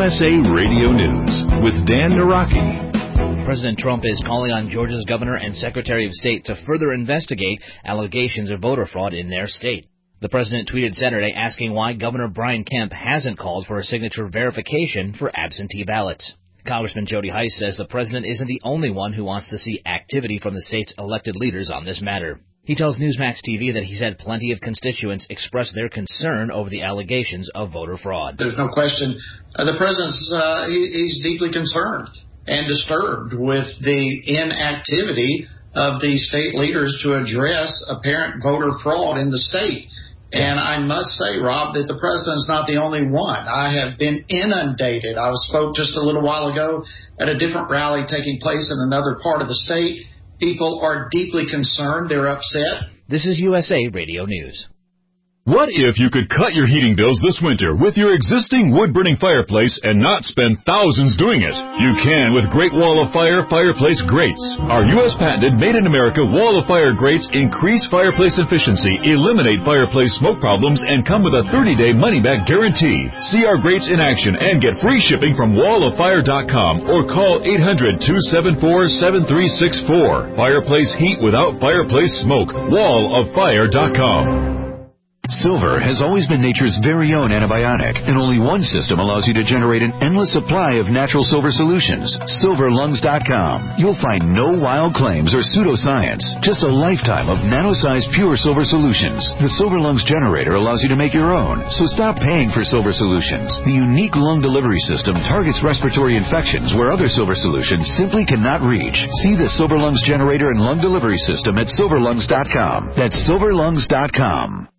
USA Radio News with Dan Naraki. President Trump is calling on Georgia's governor and Secretary of State to further investigate allegations of voter fraud in their state. The president tweeted Saturday asking why Governor Brian Kemp hasn't called for a signature verification for absentee ballots. Congressman Jody Hice says the president isn't the only one who wants to see activity from the state's elected leaders on this matter. He tells Newsmax TV that he's had plenty of constituents express their concern over the allegations of voter fraud. There's no question the president's he's deeply concerned and disturbed with the inactivity of the state leaders to address apparent voter fraud in the state. And I must say, Rob, that the president's not the only one. I have been inundated. I spoke just a little while ago at a different rally taking place in another part of the state. People are deeply concerned. They're upset. This is USA Radio News. What if you could cut your heating bills this winter with your existing wood-burning fireplace and not spend thousands doing it? You can with Great Wall of Fire fireplace grates. Our U.S. patented made-in-America Wall of Fire grates increase fireplace efficiency, eliminate fireplace smoke problems, and come with a 30-day money-back guarantee. See our grates in action and get free shipping from walloffire.com or call 800-274-7364. Fireplace heat without fireplace smoke. walloffire.com. Silver has always been nature's very own antibiotic, and only one system allows you to generate an endless supply of natural silver solutions. SilverLungs.com. You'll find no wild claims or pseudoscience, just a lifetime of nano-sized pure silver solutions. The Silver Lungs generator allows you to make your own, so stop paying for silver solutions. The unique lung delivery system targets respiratory infections where other silver solutions simply cannot reach. See the Silver Lungs generator and lung delivery system at SilverLungs.com. That's SilverLungs.com.